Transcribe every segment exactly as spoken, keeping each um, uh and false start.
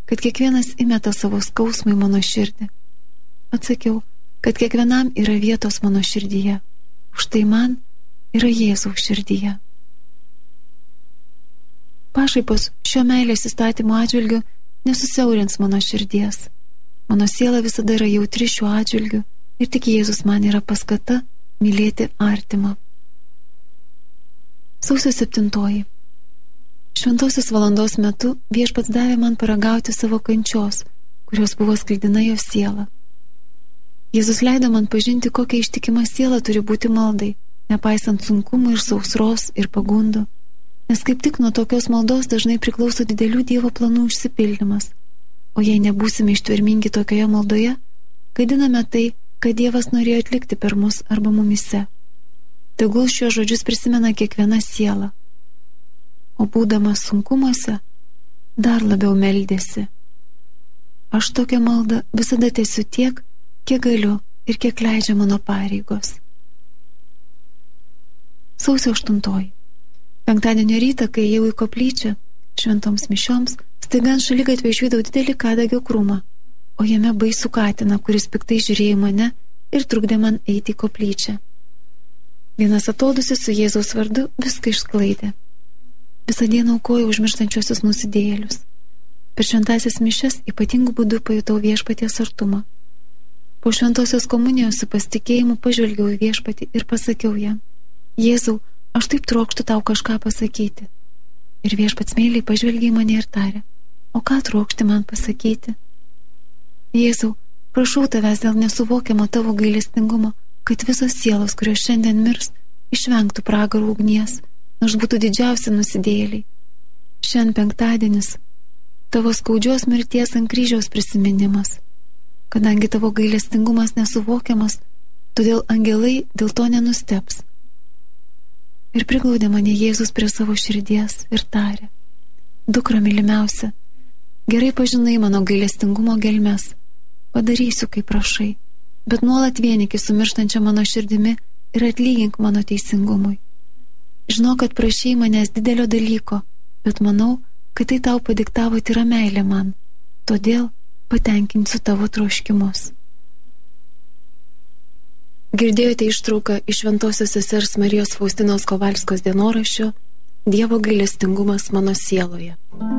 kad kiekvienas įmeta savo skausmą į mano širdį. Atsakiau, kad kiekvienam yra vietos mano širdyje. Užtai man yra Jėzaus širdyje. Pašaipos šio meilės įstatymo atžvilgiu nesusiaurins mano širdies. Mano siela visada yra jautri šiuo atžvilgiu ir tik Jėzus man yra paskata mylėti artimą. Sausio septintoji. Šventosios valandos metu Viešpats davė man paragauti savo kančios, kurios buvo sklidina jo siela. Jėzus leido man pažinti, kokia ištikima siela turi būti maldai, nepaisant sunkumų ir sausros ir pagundų, nes kaip tik nuo tokios maldos dažnai priklauso didelių Dievo planų išsipildymas, o jei nebūsime ištvermingi tokioje maldoje, gadiname tai, kad Dievas norėjo atlikti per mus arba mumise. Tegul šios žodžius prisimena kiekviena siela, o būdamas sunkumuose dar labiau meldėsi. Aš tokią maldą visada tęsiu tiek, kiek galiu ir kiek leidžia mano pareigos. Sausio aštuntoji. Penktadienio rytą, kai ėjau į koplyčią šventoms mišioms, staiga ant šaligatvio išvydau didelį kadagio krūmą, o jame baisų katiną, kuris piktai žiūrėjo mane ir trukdė man eiti į koplyčią. Vienas atodūsis su Jėzaus vardu viską išsklaidė. Visą dieną aukojau užmirštančiosius nusidėjėlius. Per šventąsias mišias ypatingų būdų pajutau Viešpaties artumą. Po šventosios komunijos su pasitikėjimu pažvelgiau į Viešpatį ir pasakiau jam: Jėzau, aš taip trokštu tau kažką pasakyti. Ir Viešpats meiliai pažvelgė į mane ir tarė: o ką trokšti man pasakyti? Jėzau, prašau tavęs dėl nesuvokiamo tavo gailestingumo, kad visos sielos, kurios šiandien mirs, išvengtų pragarų ugnies, nors būtų didžiausi nusidėjėliai. Šiandien penktadienis, tavo skaudžios mirties ant kryžiaus prisiminimas. Kadangi tavo gailestingumas nesuvokiamas, todėl angelai dėl to nenusteps. Ir priglaudė mane Jėzus prie savo širdies ir tarė: dukra mylimiausia, gerai pažinai mano gailestingumo gelmes, padarysiu, kaip prašai, bet nuolat vieniki su mirštančia mano širdimi ir atlygink mano teisingumui. Žinau, kad prašei manęs didelio dalyko, bet manau, kad tai tau padiktavo tyra meilė man, todėl patenkinsiu tavo troškimus. Girdėjote ištrauką iš Šventosios sesers Marijos Faustinos Kovalskos dienoraščio Dievo gailestingumas mano sieloje.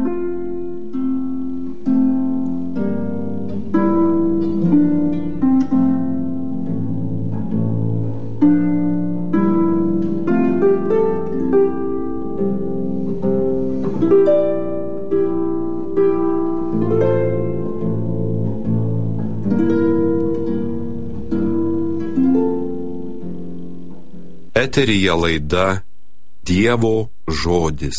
Eteryje laida Dievo žodis.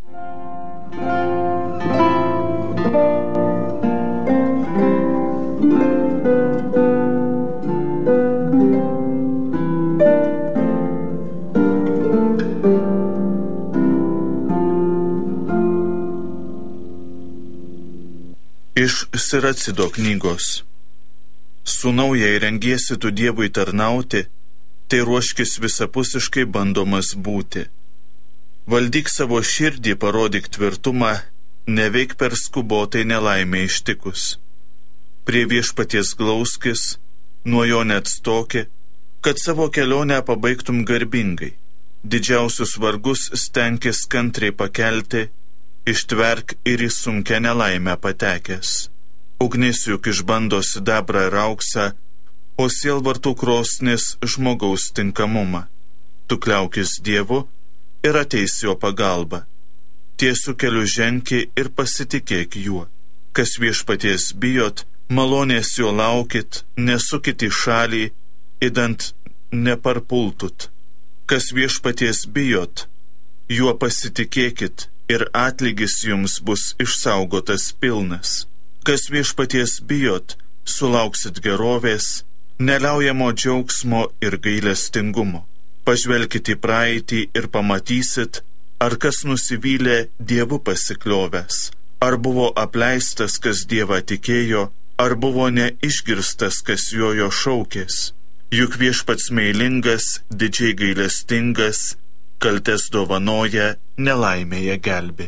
Iš Siracido knygos. Sūnau, jei rengiesi tu Dievui tarnauti, tai ruoškis visapusiškai bandomas būti. Valdyk savo širdį, parodyk tvirtumą, neveik per skubotai nelaimė ištikus. Prie Viešpaties glauskis, nuo jo neatstoki, kad savo kelionę pabaigtum garbingai. Didžiausius vargus stenkis kantriai pakelti, ištverk ir į sunkę nelaimę patekęs. Ugnis juk išbando sidabrą ir auksą, o sielvartų krosnis žmogaus tinkamumą. Tu kliaukis Dievu ir ateis jo pagalba. Tiesiu keliu ženki ir pasitikėk juo. Kas Viešpaties bijot, malonės jo laukit, nesukit į šalį, idant neparpultut. Kas Viešpaties bijot, juo pasitikėkit ir atlygis jums bus išsaugotas pilnas. Kas Viešpaties bijot, sulauksit gerovės, neliaujamo džiaugsmo ir gailestingumo. Pažvelkit į praeitį ir pamatysit, ar kas nusivylė Dievu pasikliovęs, ar buvo apleistas, kas Dievą tikėjo, ar buvo neišgirstas, kas jojo šaukės. Juk Viešpats meilingas, didžiai gailestingas, kaltes dovanoja, nelaimėje gelbi.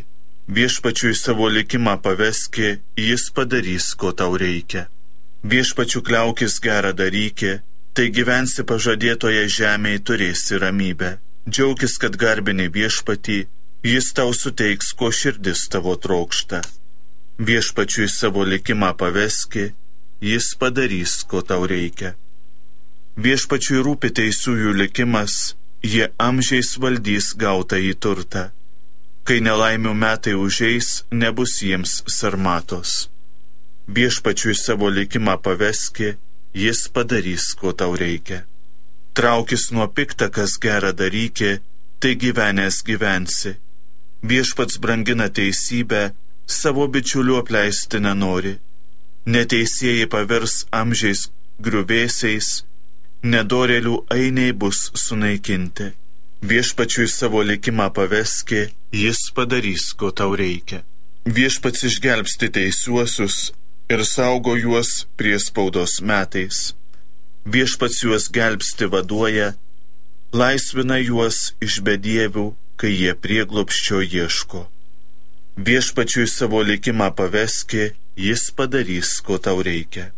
Viešpačiui savo likimą paveski, jis padarys, ko tau reikia. Viešpačiu kliaukis gerą daryki, tai gyvensi pažadėtoje žemėje, turėsi ramybę. Džiaukis, kad garbini viešpatį, jis tau suteiks, ko širdis tavo trokšta. Viešpačiui savo likimą paveski, jis padarys, ko tau reikia. Viešpačiui rūpi teisiųjų likimas, jie amžiais valdys gautą į turtą. Kai nelaimių metai užeis, nebus jiems sarmatos. Viešpačiui savo likimą paveski, jis padarys, ko tau reikia. Traukis nuo pikta, kas gerą daryki, tai gyvenęs gyvensi. Viešpats brangina teisybę, savo bičiulių apleisti nenori. Neteisėjai pavers amžiais griuvėsiais, nedorėlių ainiai bus sunaikinti. Viešpačiui savo likimą paveski, jis padarys, ko tau reikia. Viešpats išgelbsti teisiuosius ir saugo juos priespaudos metais. Viešpats juos gelbsti vaduoja, laisvina juos iš bedievių, kai jie prieglobsčio ieško. Viešpačiui savo likimą paveski, jis padarys, ko tau reikia.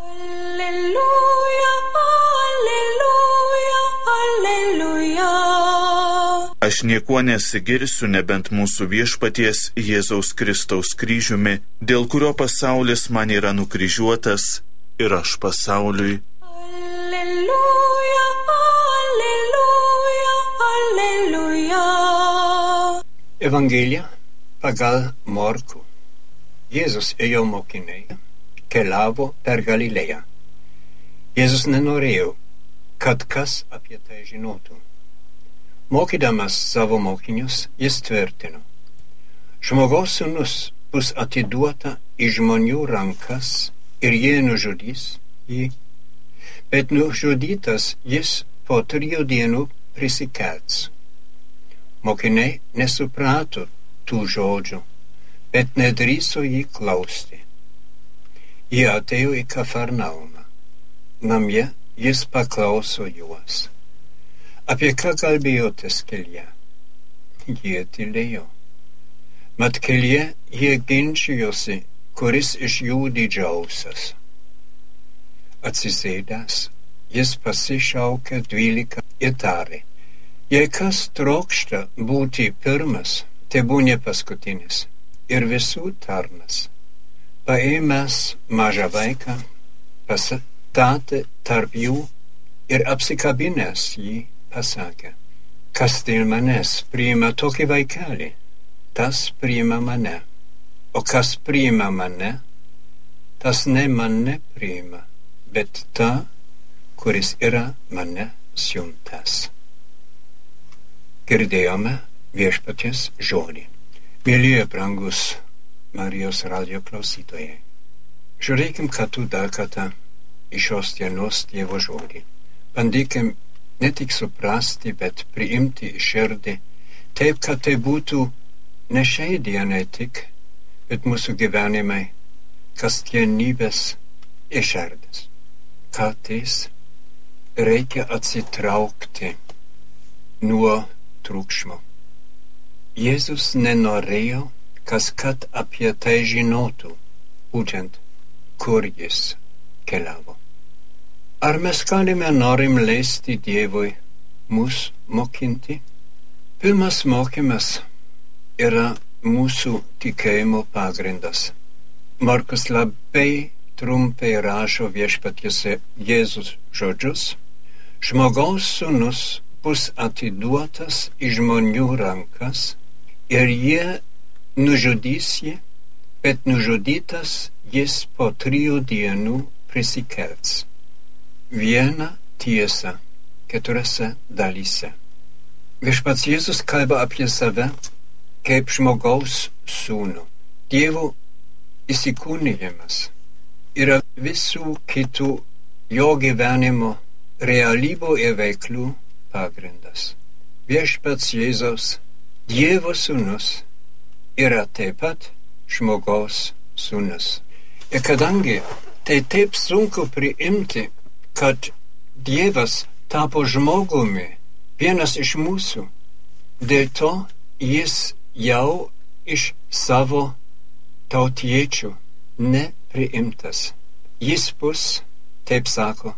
Alleluja, alleluja, alleluja. Aš niekuo nesigirsiu, nebent mūsų viešpaties Jėzaus Kristaus kryžiumi, dėl kurio pasaulis man yra nukryžiuotas ir aš pasauliui. Alleluja, alleluja, alleluja. Evangelija pagal Morkų. Jėzus ėjo mokiniai, keliavo per Galilėją. Jėzus nenorėjo, kad kas apie tai žinotų. Mokydamas savo mokinius, jis tvirtino: žmogaus sūnus bus atiduota į žmonių rankas ir jie nužudys jį, bet nužudytas jis po trijų dienų prisikels. Mokiniai nesuprato tų žodžių, bet nedrįso jį klausti. Jie atėjo į Kafarnaumą. Namie jis paklauso juos: apie ką kalbėjotės kelyje? Jie tylėjo. Mat kelyje jie ginčijosi, kuris iš jų didžiausias. Atsisėdęs, jis pasišaukė dvylika ir tarė: jei kas trokšta būti pirmas, tebūnie paskutinis ir visų tarnas. Paėmęs mažą vaiką, pastatė tarp jų ir apsikabinęs jį pasakė: kas dėl manęs priima tokį vaikelį, tas priima mane, o kas priima mane, tas ne mane priima, bet tą, kuris yra mane siuntęs. Girdėjome viešpaties žodį. Mielieji brangus Marijos radijo klausytojai, žiūrėkim kartu dar kartą į šios dienos Dievo žodį. Bandykim ne tik suprasti, bet priimti į širdį, taip, kad tai būtų ne šiai dienai tik, bet mūsų gyvenimai, kasdienybės išardis. Kartais reikia atsitraukti nuo triukšmo. Jėzus nenorėjo, kas kad apie tai žinotų, būtent kur jis keliavo. Ar mes galime norim leisti Dievui mus mokinti? Pirmas mokymas yra mūsų tikėjimo pagrindas. Markus labai trumpai rašo viešpaties Jėzus žodžius: žmogaus sūnus bus atiduotas į žmonių rankas ir jie nužudys jį, bet nužudytas jis po trijų dienų prisikels. Viena tiesa keturiose dalyse. Viešpats Jėzus kalba apie save kaip žmogaus sūnų. Dievo įsikūnijimas yra visų kitų jo gyvenimo realybų ir veiklų pagrindas. Viešpats Jėzaus, Dievo sūnus, yra taip pat žmogaus sūnus. Ir kadangi tai taip sunku priimti, kad Dievas tapo žmogumi, vienas iš mūsų, dėl to jis jau iš savo tautiečių nepriimtas. Jis bus, taip sako,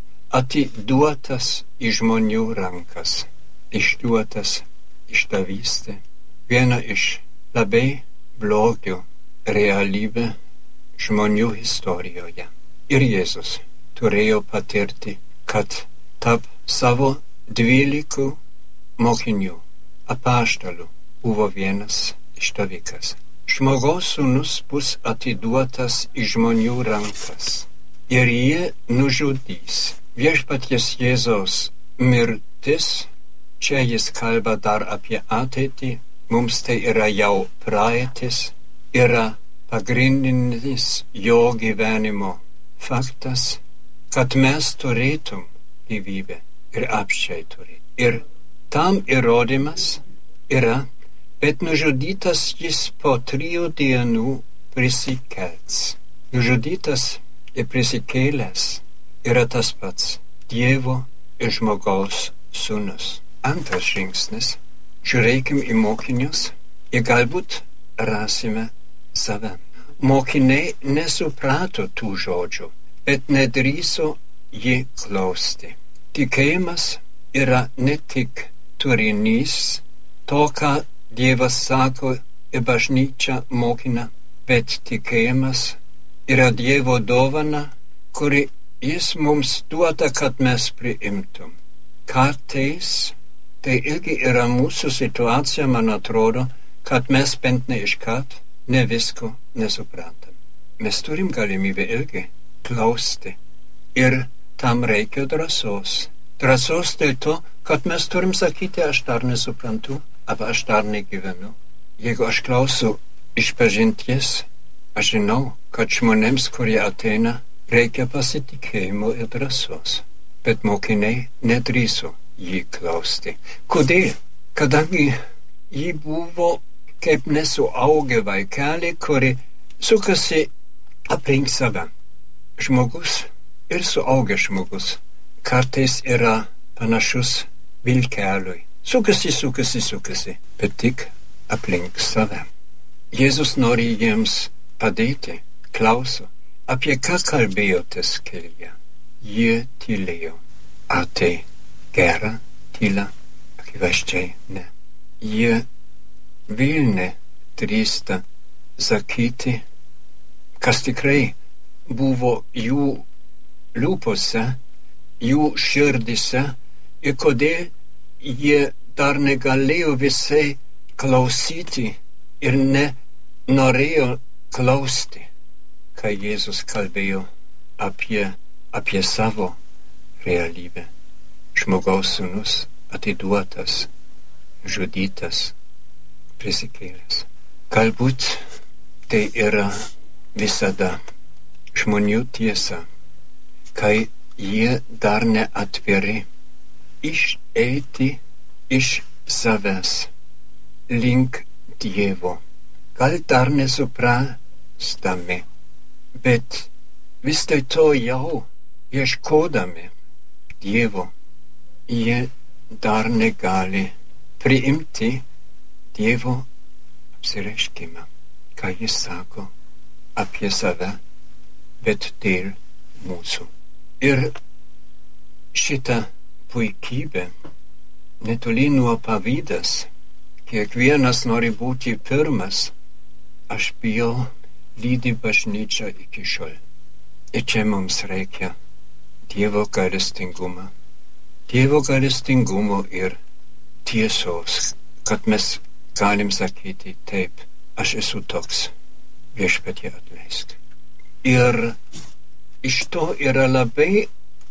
atiduotas į žmonių rankas, išduotas išdavystė. Viena iš labai blogių realybė žmonių istorijoje. Ir Jėzus turėjo patirti, kad tarp savo dvylikų mokinių apaštalų buvo vienas išdavikas. Žmogaus sūnus bus atiduotas į žmonių rankas ir jie nužudys. Viešpaties Jėzaus mirtis, čia jis kalba dar apie ateitį, mums tai yra jau praeitis, yra pagrindinis jo gyvenimo faktas, kad mes turėtum gyvybę ir apsčiai turėtum. Ir tam įrodymas yra, bet nužudytas jis po trijų dienų prisikels. Nužudytas ir prisikėlęs yra tas pats Dievo ir žmogaus sūnus. Antras žingsnis. Žiūrėkim į mokinius ir galbūt rasime save. Mokiniai nesuprato tų žodžių, bet nedrįso jį klausti. Tikėjimas yra ne tik turinys to, ką Dievas sako ir bažnyčia mokina, bet tikėjimas yra Dievo dovana, kuri jis mums duoda, kad mes priimtum. Kartais tai irgi yra mūsų situacija, man atrodo, kad mes bent ne iškart ne visko nesuprantam. Mes turim galimybę irgi klausti ir tam reikia drąsos. Drąsos dėl to, kad mes turim sakyti, aš dar nesuprantu, arba aš dar negyvenu. Jeigu aš klausau išpažinties, aš žinau, kad žmonėms, kurie ateina, reikia pasitikėjimo ir drąsos. Bet mokiniai nedrįso jį klausti. Kodėl? Kadangi jį buvo kaip nesuaugę vaikelį, kuri sukasi aplink save. Žmogus ir suaugęs žmogus kartais yra panašus vilkeliui. Sukasi, sukasi, sukasi, bet tik aplink save. Jėzus nori jiems padėti, klauso, apie ką kalbėjotės kelyje. Jie tylėjo. Ar tai gera tyla? Akivaizdžiai ne. Jie vėl nedrįsta sakyti, kas tikrai buvo jų lūpose, jų širdise ir kodėl jie dar negalėjo visai klausyti ir nenorėjo klausti, kai Jėzus kalbėjo apie, apie savo realybę. Žmogaus sūnus atiduotas, žudytas, prisikėlęs. Galbūt tai yra visada žmonių tiesa, kai jie dar neatviri išeiti iš savęs link Dievo. Gal dar nesuprastami, bet vis dėlto jau ieškodami Dievo, jie dar negali priimti Dievo apsireiškimą, ką jis sako apie save, bet dėl mūsų. Ir šitą puikybę netoli nuo pavydas, kiekvienas nori būti pirmas, aš bijau, lydi bažnyčia iki šiol. Ir čia mums reikia Dievo gailestingumo. Dievo gailestingumo ir tiesos, kad mes galim sakyti taip, aš esu toks, viešpatie atleisk. Ir iš to yra labai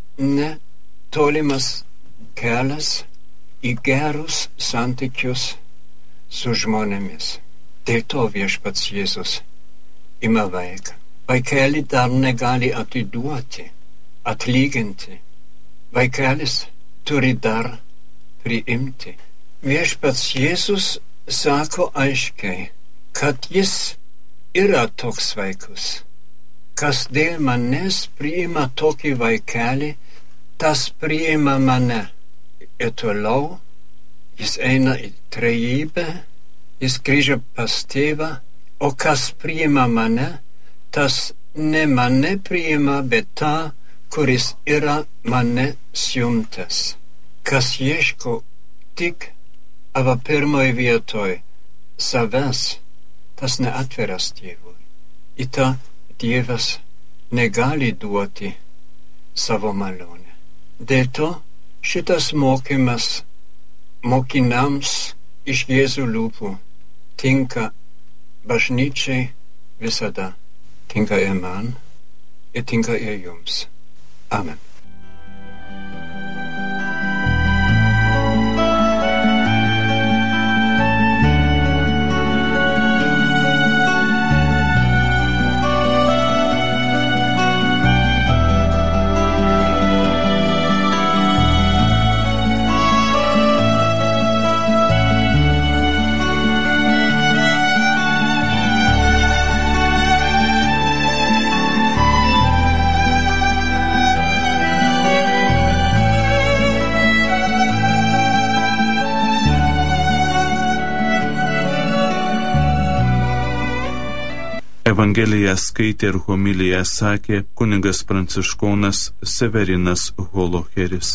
netolimas kelias į gerus santykius su žmonėmis. Dėl to viešpats Jėzus ima vaiką. Vaikelį dar negali atiduoti, atlyginti. Vaikelis turi dar priimti. Viešpats Jėzus sako aiškiai, kad jis yra toks vaikus. Kas dėl manęs priima tokį vaikelį, tas priima mane. Ir toliau jis eina į trejybę, jis grįžo pas tėvą O kas priima mane, tas ne mane priima, bet tą, kuris yra mane siuntęs. Kas ieško tik arba pirmoj vietoj savęs, tas neatveras Dievui. Į tą Dievas negali duoti savo malonę. Dėl to šitas mokymas mokiniams iš Jėzų lūpų tinka bažnyčiai visada, tinka ir man, ir tinka ir jums. Amen. Evangeliją skaitė ir homiliją sakė kunigas pranciškonas Severinas Holocheris.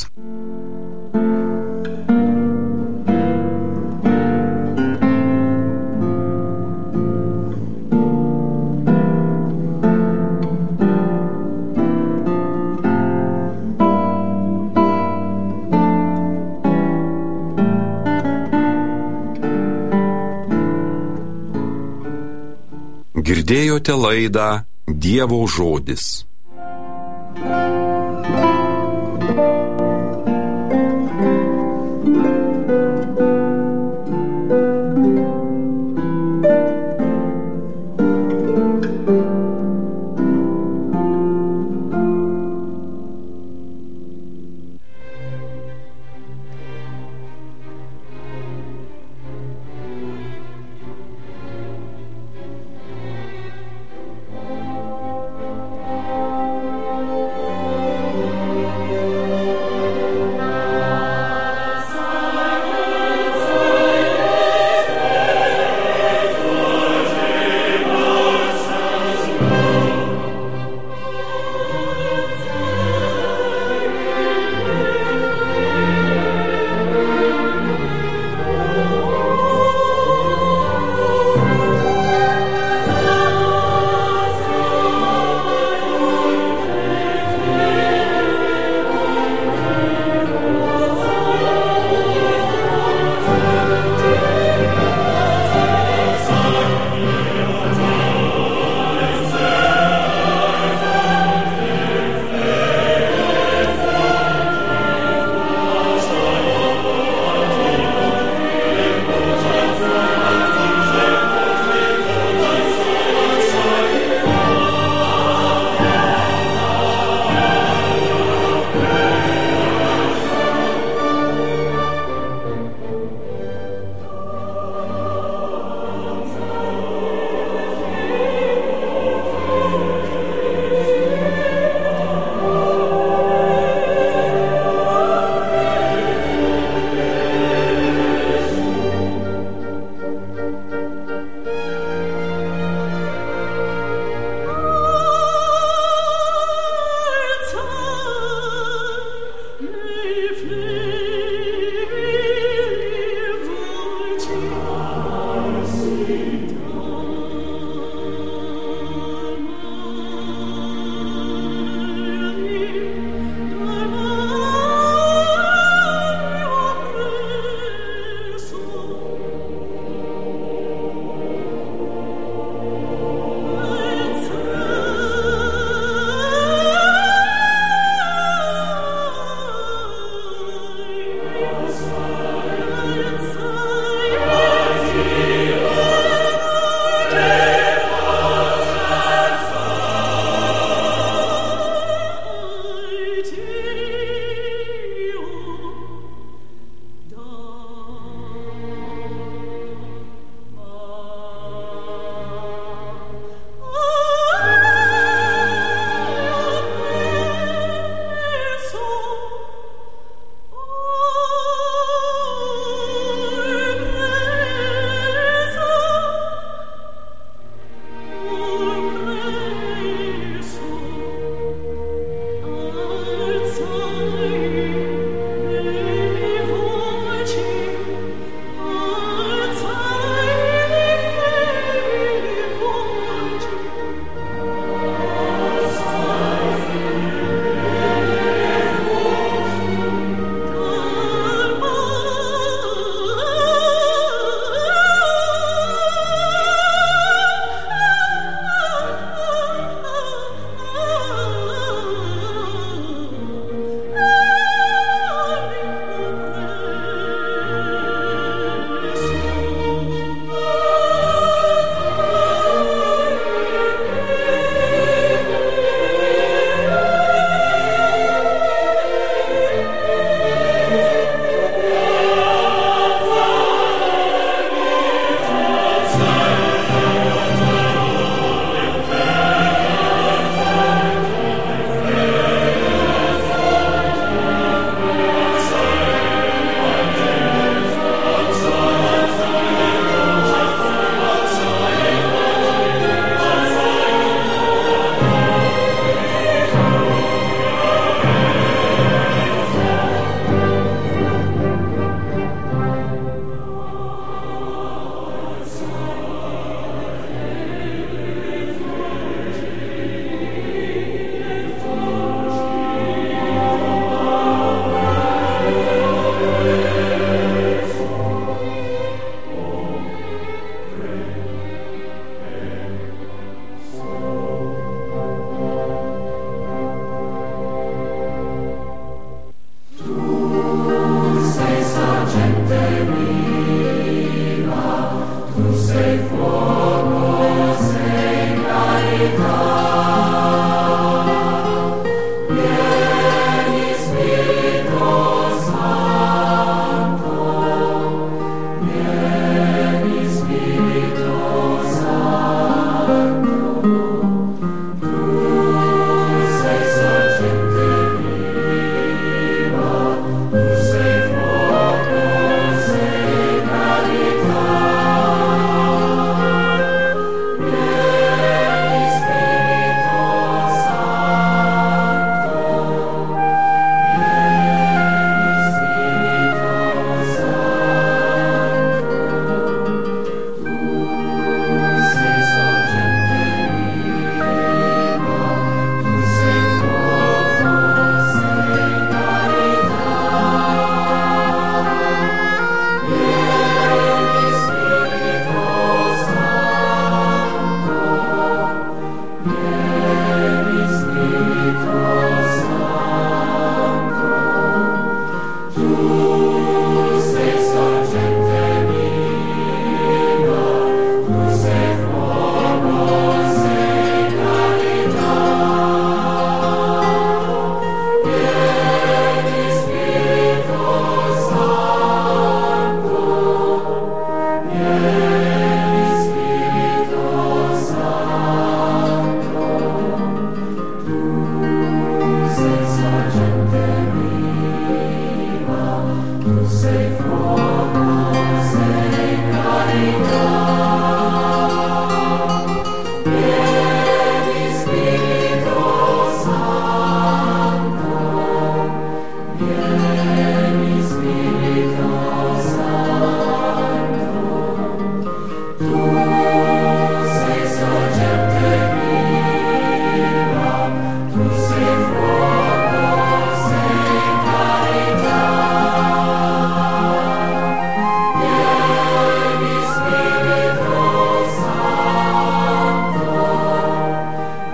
Girdėjote laidą Dievo žodis.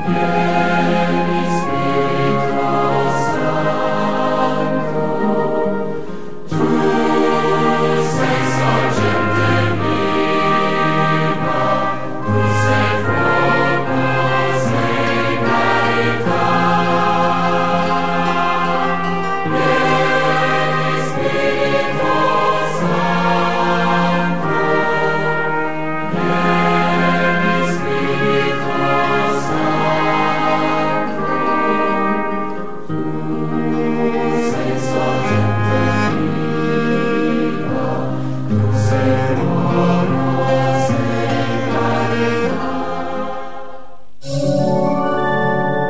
Yeah.